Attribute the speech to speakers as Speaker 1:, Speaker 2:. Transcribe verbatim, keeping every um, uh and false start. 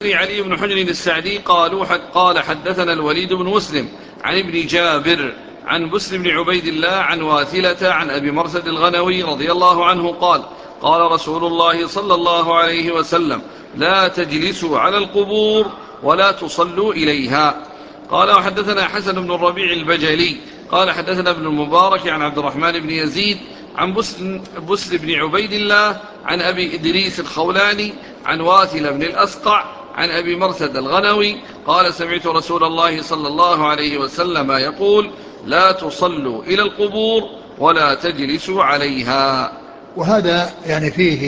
Speaker 1: علي بن حجر السعدي قالوا حد قال حدثنا الوليد بن مسلم عن ابن جابر عن بسر بن عبيد الله عن واثلة عن أبي مرثد الغنوي رضي الله عنه قال قال رسول الله صلى الله عليه وسلم لا تجلسوا على القبور ولا تصلوا إليها. قال وحدثنا حسن بن الربيع البجلي قال حدثنا ابن المبارك عن عبد الرحمن بن يزيد عن بسر, بسر بن عبيد الله عن أبي إدريس الخولاني عن واثل بن الأسقع عن أبي مرثد الغنوي قال سمعت رسول الله صلى الله عليه وسلم يقول لا تصلوا إلى القبور ولا تجلسوا عليها.
Speaker 2: وهذا يعني فيه